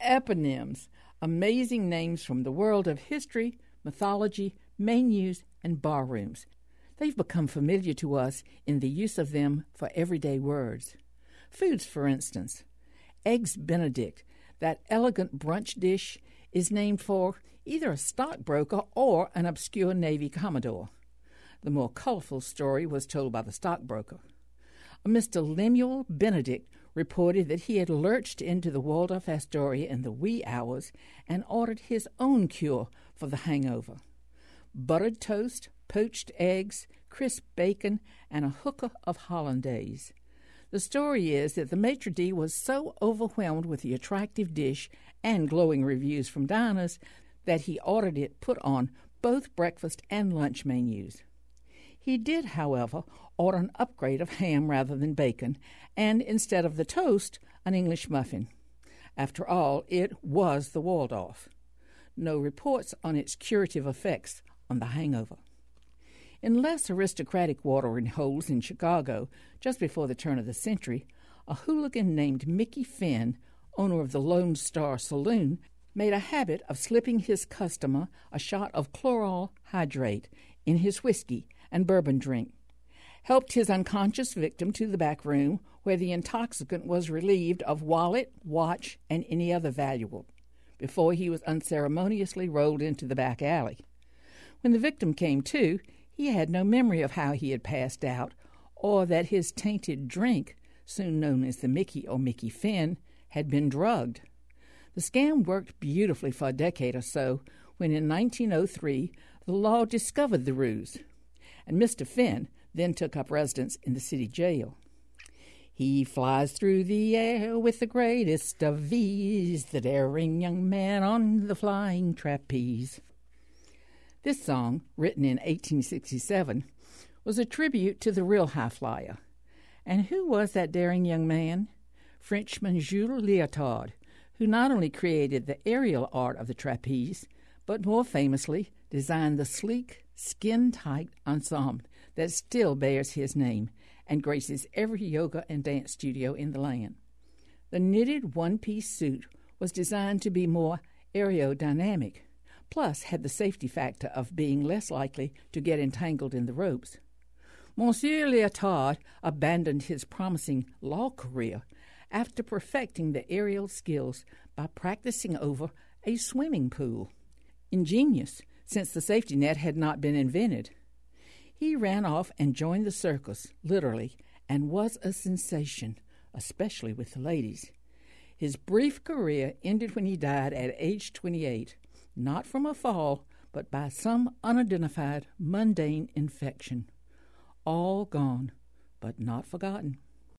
Eponyms, amazing names from the world of history, mythology, menus, and barrooms. They've become familiar to us in the use of them for everyday words. Foods, for instance. Eggs Benedict, that elegant brunch dish, is named for either a stockbroker or an obscure Navy commodore. The more colorful story was told by the stockbroker. A Mr. Lemuel Benedict reported that he had lurched into the Waldorf Astoria in the wee hours and ordered his own cure for the hangover. Buttered toast, poached eggs, crisp bacon, and a hookah of hollandaise. The story is that the maitre d' was so overwhelmed with the attractive dish and glowing reviews from diners that he ordered it put on both breakfast and lunch menus. He did, however, order an upgrade of ham rather than bacon, and instead of the toast, an English muffin. After all, it was the Waldorf. No reports on its curative effects on the hangover. In less aristocratic watering holes in Chicago, just before the turn of the century, a hooligan named Mickey Finn, owner of the Lone Star Saloon, made a habit of slipping his customer a shot of chloral hydrate in his whiskey and bourbon drink, helped his unconscious victim to the back room where the intoxicant was relieved of wallet, watch, and any other valuable, before he was unceremoniously rolled into the back alley. When the victim came to, he had no memory of how he had passed out, or that his tainted drink, soon known as the Mickey or Mickey Finn, had been drugged. The scam worked beautifully for a decade or so, when in 1903 the law discovered the ruse, and Mr. Finn then took up residence in the city jail. He flies through the air with the greatest of ease, the daring young man on the flying trapeze. This song, written in 1867, was a tribute to the real high flyer. And who was that daring young man? Frenchman Jules Léotard, who not only created the aerial art of the trapeze, but more famously designed the sleek, skin-tight ensemble that still bears his name and graces every yoga and dance studio in the land. The knitted one-piece suit was designed to be more aerodynamic, plus had the safety factor of being less likely to get entangled in the ropes. Monsieur Léotard abandoned his promising law career after perfecting the aerial skills by practicing over a swimming pool. Ingenious, since the safety net had not been invented. He ran off and joined the circus, literally, and was a sensation, especially with the ladies. His brief career ended when he died at age 28, not from a fall, but by some unidentified mundane infection. All gone, but not forgotten.